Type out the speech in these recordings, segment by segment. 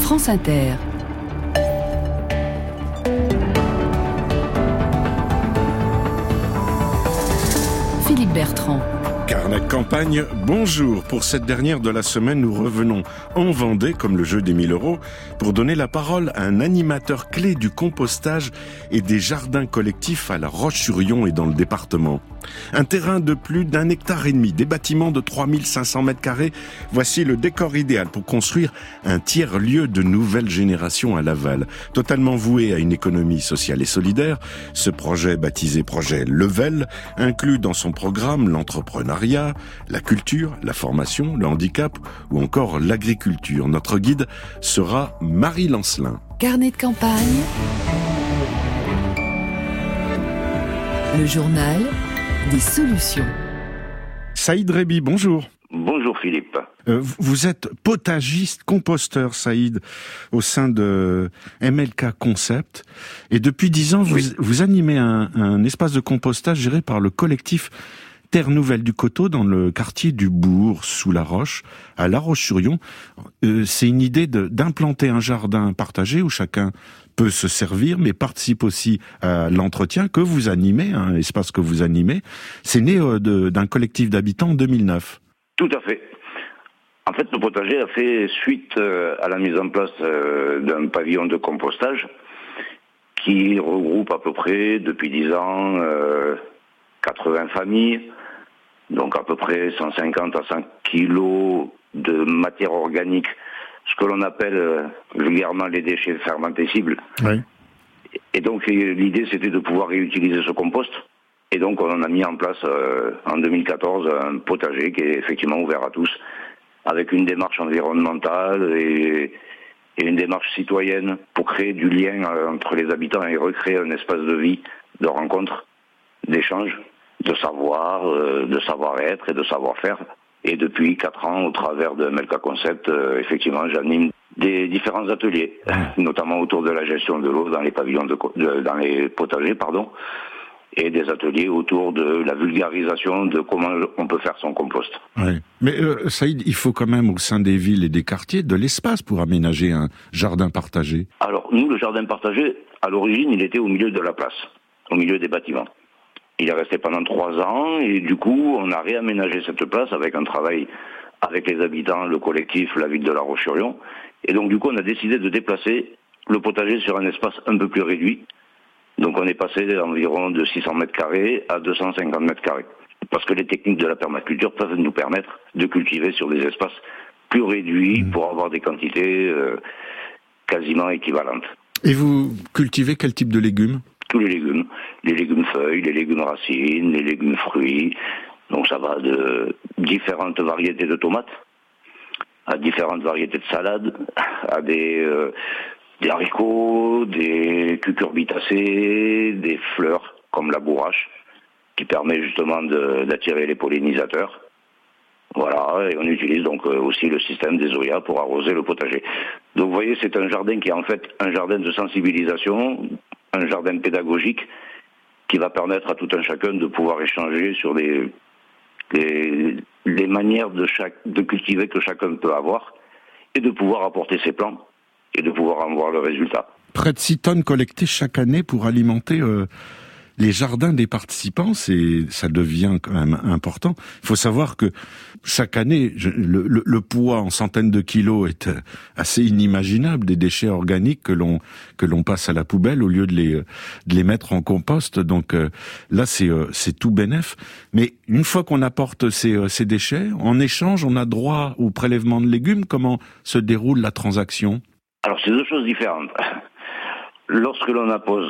France Inter. Philippe Bertrand. Carnet de campagne, bonjour. Pour cette dernière de la semaine, nous revenons en Vendée, comme le jeu des 1000 €, pour donner la parole à un animateur clé du compostage et des jardins collectifs à La Roche-sur-Yon et dans le département. Un terrain de plus d'1,5 hectare, des bâtiments de 3500 mètres carrés. Voici le décor idéal pour construire un tiers-lieu de nouvelle génération à Laval. Totalement voué à une économie sociale et solidaire, ce projet baptisé projet Level inclut dans son programme l'entrepreneuriat, la culture, la formation, le handicap ou encore l'agriculture. Notre guide sera Marie Lancelin. Carnet de campagne. Le journal des solutions. Saïd Rébi, bonjour. Bonjour Philippe. Vous êtes potagiste, composteur, Saïd, au sein de MLK Concept. Et depuis 10 ans, vous animez un espace de compostage géré par le collectif Terre Nouvelle du Coteau dans le quartier du Bourg, sous la Roche, à La Roche-sur-Yon. C'est une idée d'implanter un jardin partagé où chacun peut se servir, mais participe aussi à l'entretien que vous animez, un espace que vous animez. C'est né d'un collectif d'habitants en 2009. Tout à fait. En fait, le potager a fait suite à la mise en place d'un pavillon de compostage qui regroupe à peu près, depuis 10 ans, 80 familles, donc à peu près 150 à 100 kilos de matière organique, ce que l'on appelle vulgairement les déchets fermentescibles. Oui. Et donc l'idée c'était de pouvoir réutiliser ce compost. Et donc on a mis en place en 2014 un potager qui est effectivement ouvert à tous, avec une démarche environnementale et une démarche citoyenne pour créer du lien entre les habitants et recréer un espace de vie, de rencontre, d'échange, de savoir, de savoir-être et de savoir-faire. Et depuis 4 ans, au travers de MLK Concept, effectivement, j'anime des différents ateliers, notamment autour de la gestion de l'eau dans les pavillons dans les potagers, et des ateliers autour de la vulgarisation de comment on peut faire son compost. Oui. Mais Saïd, il faut quand même au sein des villes et des quartiers de l'espace pour aménager un jardin partagé. Alors nous, le jardin partagé, à l'origine, il était au milieu de la place, au milieu des bâtiments. Il est resté pendant 3 ans et du coup, on a réaménagé cette place avec un travail avec les habitants, le collectif, la ville de La Roche-sur-Yon. Et donc du coup, on a décidé de déplacer le potager sur un espace un peu plus réduit. Donc on est passé d'environ de 600 mètres carrés à 250 mètres carrés. Parce que les techniques de la permaculture peuvent nous permettre de cultiver sur des espaces plus réduits pour avoir des quantités quasiment équivalentes. Et vous cultivez quel type de légumes ? Tous les légumes feuilles, les légumes racines, les légumes fruits. Donc ça va de différentes variétés de tomates à différentes variétés de salades, à des haricots, des cucurbitacées, des fleurs comme la bourrache, qui permet justement d'attirer les pollinisateurs. Voilà, et on utilise donc aussi le système des Zoya pour arroser le potager. Donc vous voyez, c'est un jardin qui est en fait un jardin de sensibilisation, un jardin pédagogique qui va permettre à tout un chacun de pouvoir échanger sur les manières de cultiver que chacun peut avoir et de pouvoir apporter ses plans et de pouvoir en voir le résultat. Près de 6 tonnes collectées chaque année pour alimenter les jardins des participants, ça devient quand même important. Il faut savoir que chaque année, le poids en centaines de kilos est assez inimaginable des déchets organiques que l'on passe à la poubelle au lieu de les mettre en compost. Donc là, c'est tout bénef. Mais une fois qu'on apporte ces déchets, en échange, on a droit au prélèvement de légumes. Comment se déroule la transaction ? Alors, c'est 2 choses différentes. Lorsque l'on apporte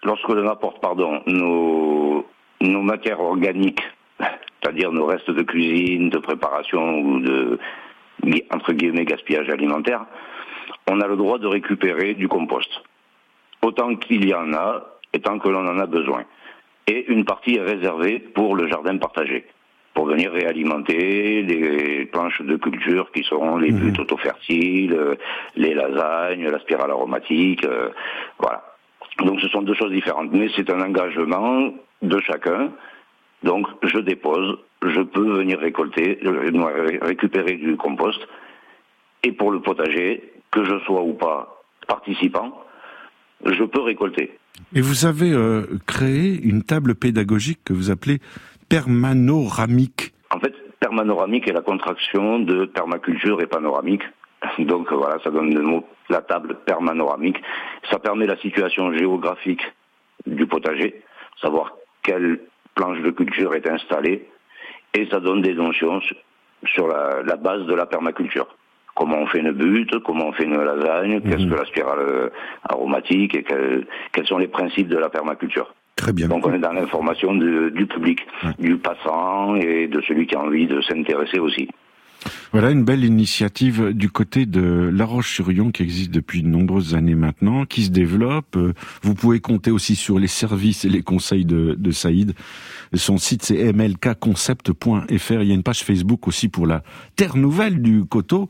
nos matières organiques, c'est-à-dire nos restes de cuisine, de préparation ou de, entre guillemets, gaspillage alimentaire, on a le droit de récupérer du compost. Autant qu'il y en a, et tant que l'on en a besoin. Et une partie est réservée pour le jardin partagé, pour venir réalimenter les planches de culture qui seront les buttes autofertiles, les lasagnes, la spirale aromatique, voilà. Donc ce sont 2 choses différentes, mais c'est un engagement de chacun. Donc je dépose, je peux venir récupérer du compost. Et pour le potager, que je sois ou pas participant, je peux récolter. Et vous avez créé une table pédagogique que vous appelez permanoramique. En fait, permanoramique est la contraction de permaculture et panoramique. Donc voilà, ça donne le mot, la table permanoramique. Ça permet la situation géographique du potager, savoir quelle planche de culture est installée, et ça donne des notions sur la base de la permaculture. Comment on fait une butte, comment on fait une lasagne, qu'est-ce que la spirale aromatique, et quels sont les principes de la permaculture. Très bien. Donc on est dans l'information du public, du passant et de celui qui a envie de s'intéresser aussi. Voilà une belle initiative du côté de La Roche-sur-Yon qui existe depuis de nombreuses années maintenant, qui se développe. Vous pouvez compter aussi sur les services et les conseils de Saïd. Son site c'est mlkconcept.fr. Il y a une page Facebook aussi pour la Terre Nouvelle du Coteau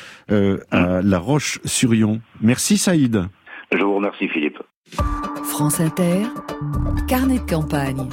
à La Roche-sur-Yon. Merci Saïd. Je vous remercie Philippe. France Inter, carnet de campagne.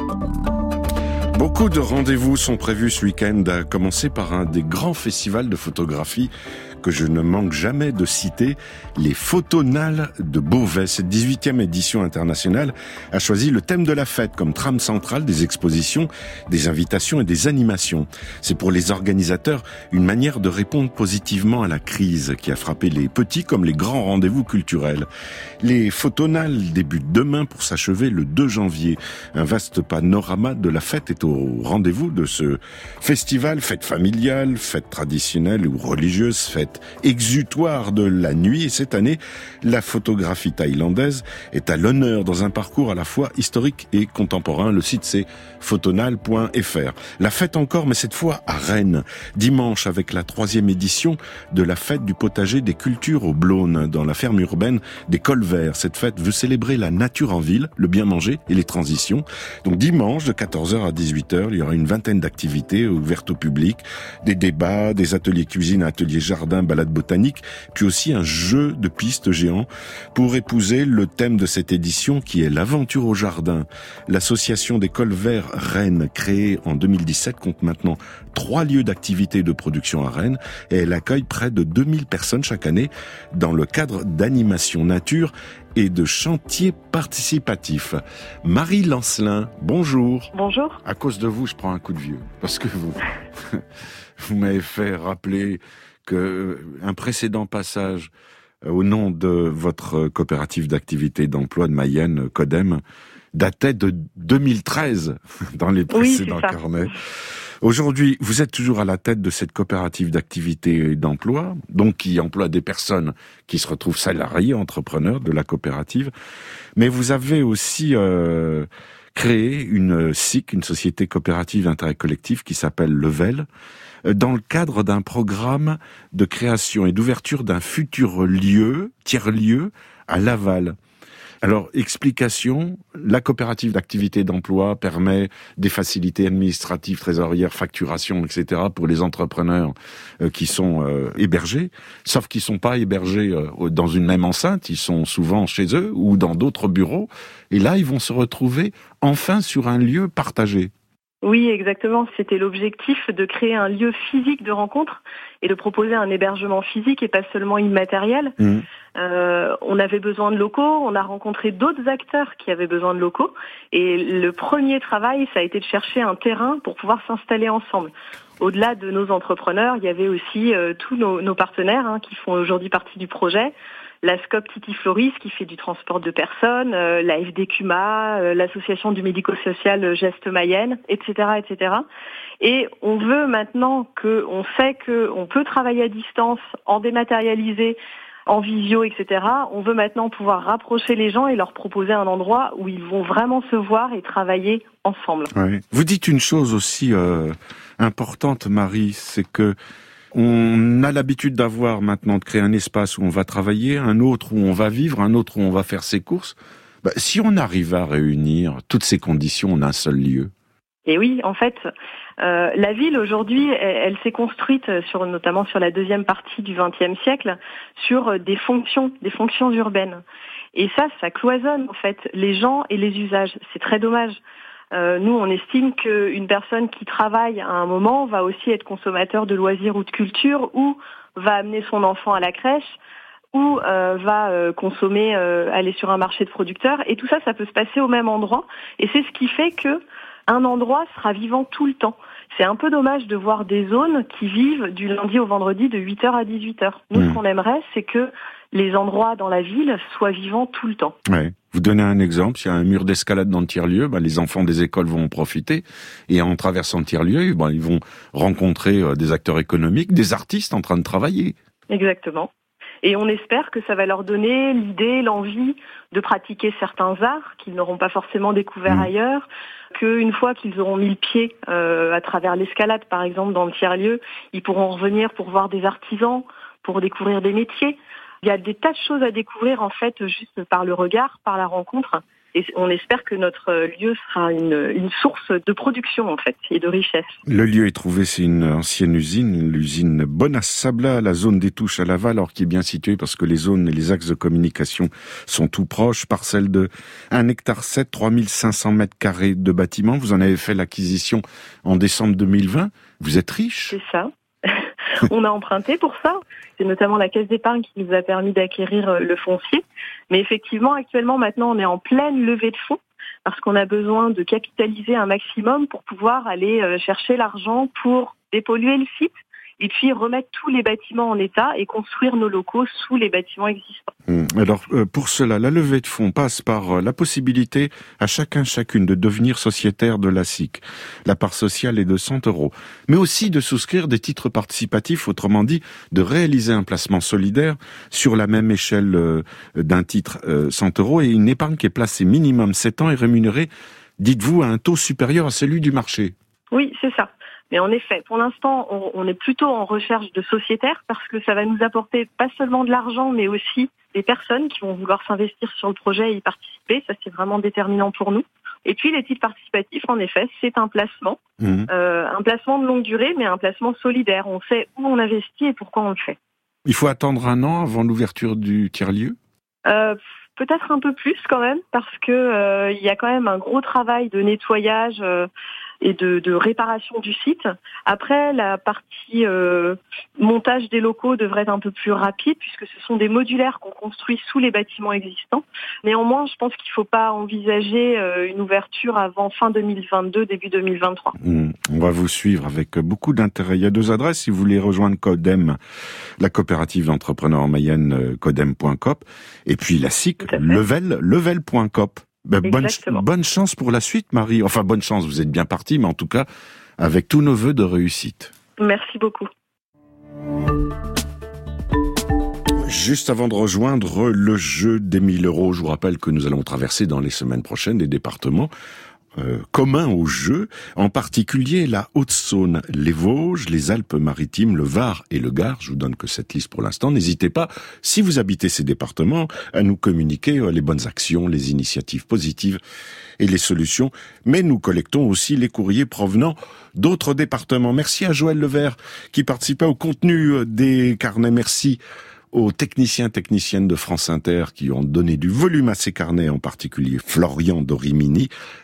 Beaucoup de rendez-vous sont prévus ce week-end, à commencer par un des grands festivals de photographie que je ne manque jamais de citer, les Photonales de Beauvais. Cette 18e édition internationale a choisi le thème de la fête comme trame centrale des expositions, des invitations et des animations. C'est pour les organisateurs une manière de répondre positivement à la crise qui a frappé les petits comme les grands rendez-vous culturels. Les Photonales débutent demain pour s'achever le 2 janvier. Un vaste panorama de la fête est au rendez-vous de ce festival, fête familiale, fête traditionnelle ou religieuse, fête exutoire de la nuit. Et cette année, la photographie thaïlandaise est à l'honneur dans un parcours à la fois historique et contemporain. Le site c'est photonal.fr. La fête encore, mais cette fois à Rennes. Dimanche avec la 3e édition de la fête du potager des cultures au Blône, dans la ferme urbaine des Colverts. Cette fête veut célébrer la nature en ville, le bien manger et les transitions. Donc dimanche de 14h à 18h, il y aura une vingtaine d'activités ouvertes au public, des débats, des ateliers cuisine, ateliers jardin, balade botanique, puis aussi un jeu de pistes géant pour épouser le thème de cette édition qui est l'aventure au jardin. L'association des Colverts Rennes, créée en 2017, compte maintenant 3 lieux d'activité de production à Rennes et elle accueille près de 2000 personnes chaque année dans le cadre d'animation nature et de chantiers participatifs. Marie Lancelin, bonjour. Bonjour. À cause de vous, je prends un coup de vieux parce que vous m'avez fait rappeler un précédent passage au nom de votre coopérative d'activité d'emploi de Mayenne, Codem, datait de 2013 dans les précédents carnets. Aujourd'hui, vous êtes toujours à la tête de cette coopérative d'activité et d'emploi, donc qui emploie des personnes qui se retrouvent salariés, entrepreneurs de la coopérative. Mais vous avez aussi créé une SIC, une société coopérative d'intérêt collectif qui s'appelle Level, dans le cadre d'un programme de création et d'ouverture d'un futur lieu, tiers-lieu, à Laval. Alors, explication, la coopérative d'activité d'emploi permet des facilités administratives, trésorières, facturation, etc. pour les entrepreneurs qui sont hébergés, sauf qu'ils sont pas hébergés dans une même enceinte, ils sont souvent chez eux ou dans d'autres bureaux, et là, ils vont se retrouver enfin sur un lieu partagé. Oui, exactement. C'était l'objectif de créer un lieu physique de rencontre et de proposer un hébergement physique et pas seulement immatériel. On avait besoin de locaux, on a rencontré d'autres acteurs qui avaient besoin de locaux et le premier travail, ça a été de chercher un terrain pour pouvoir s'installer ensemble. Au-delà de nos entrepreneurs, il y avait aussi tous nos partenaires qui font aujourd'hui partie du projet. La SCOP Titi Floris qui fait du transport de personnes, la FDQMA, l'association du médico-social Geste Mayenne, etc., etc. Et on veut maintenant on sait qu'on peut travailler à distance, en dématérialisé, en visio, etc. On veut maintenant pouvoir rapprocher les gens et leur proposer un endroit où ils vont vraiment se voir et travailler ensemble. Oui. Vous dites une chose aussi importante, Marie, c'est que on a l'habitude d'avoir maintenant de créer un espace où on va travailler, un autre où on va vivre, un autre où on va faire ses courses. Si on arrive à réunir toutes ces conditions en un seul lieu. Et oui, en fait, la ville aujourd'hui, elle s'est construite notamment sur la deuxième partie du XXe siècle, sur des fonctions urbaines. Et ça cloisonne en fait les gens et les usages. C'est très dommage. Nous, on estime qu'une personne qui travaille à un moment va aussi être consommateur de loisirs ou de culture ou va amener son enfant à la crèche. ou va consommer, aller sur un marché de producteurs. Et tout ça, ça peut se passer au même endroit. Et c'est ce qui fait que un endroit sera vivant tout le temps. C'est un peu dommage de voir des zones qui vivent du lundi au vendredi de 8h à 18h. Nous, ce qu'on aimerait, c'est que les endroits dans la ville soient vivants tout le temps. Ouais. Vous donnez un exemple, s'il y a un mur d'escalade dans le tiers-lieu, les enfants des écoles vont en profiter, et en traversant le tiers-lieu, ils vont rencontrer des acteurs économiques, des artistes en train de travailler. Exactement. Et on espère que ça va leur donner l'idée, l'envie de pratiquer certains arts qu'ils n'auront pas forcément découverts ailleurs, qu'une fois qu'ils auront mis le pied à travers l'escalade, par exemple, dans le tiers-lieu, ils pourront revenir pour voir des artisans, pour découvrir des métiers. Il y a des tas de choses à découvrir, en fait, juste par le regard, par la rencontre. Et on espère que notre lieu sera une source de production, en fait, et de richesse. Le lieu est trouvé, c'est une ancienne usine, l'usine Bonassabla, la zone des Touches à Laval, alors qui est bien située parce que les zones et les axes de communication sont tout proches. Parcelle de 1 hectare 7, 3500 mètres carrés de bâtiments. Vous en avez fait l'acquisition en décembre 2020. Vous êtes riche. C'est ça. On a emprunté pour ça. C'est notamment la Caisse d'épargne qui nous a permis d'acquérir le foncier. Mais effectivement, actuellement, maintenant, on est en pleine levée de fonds parce qu'on a besoin de capitaliser un maximum pour pouvoir aller chercher l'argent pour dépolluer le site et puis remettre tous les bâtiments en état et construire nos locaux sous les bâtiments existants. Alors, pour cela, la levée de fonds passe par la possibilité à chacune de devenir sociétaire de la SIC. La part sociale est de 100 €, mais aussi de souscrire des titres participatifs, autrement dit, de réaliser un placement solidaire sur la même échelle d'un titre 100 € et une épargne qui est placée minimum 7 ans et rémunérée, dites-vous, à un taux supérieur à celui du marché. Oui, c'est ça. Mais en effet, pour l'instant, on est plutôt en recherche de sociétaires parce que ça va nous apporter pas seulement de l'argent, mais aussi des personnes qui vont vouloir s'investir sur le projet et y participer. Ça, c'est vraiment déterminant pour nous. Et puis, les titres participatifs, en effet, c'est un placement. Un placement de longue durée, mais un placement solidaire. On sait où on investit et pourquoi on le fait. Il faut attendre 1 an avant l'ouverture du tiers-lieu ? Peut-être un peu plus quand même, parce que il y a quand même un gros travail de nettoyage et de réparation du site. Après, la partie montage des locaux devrait être un peu plus rapide, puisque ce sont des modulaires qu'on construit sous les bâtiments existants. Néanmoins, je pense qu'il ne faut pas envisager une ouverture avant fin 2022, début 2023. On va vous suivre avec beaucoup d'intérêt. Il y a 2 adresses si vous voulez rejoindre Codem, la coopérative d'entrepreneurs en Mayenne, codem.coop, et puis la SIC, level.coop. Bonne chance pour la suite, Marie. Enfin, bonne chance, vous êtes bien partie, mais en tout cas, avec tous nos vœux de réussite. Merci beaucoup. Juste avant de rejoindre le jeu des 1 000 €, je vous rappelle que nous allons traverser dans les semaines prochaines des départements communs au jeu, en particulier la Haute-Saône, les Vosges, les Alpes-Maritimes, le Var et le Gard. Je vous donne que cette liste pour l'instant. N'hésitez pas, si vous habitez ces départements, à nous communiquer les bonnes actions, les initiatives positives et les solutions. Mais nous collectons aussi les courriers provenant d'autres départements. Merci à Joël Levert qui participait au contenu des carnets. Merci aux techniciennes de France Inter qui ont donné du volume à ces carnets, en particulier Florian Dorimini.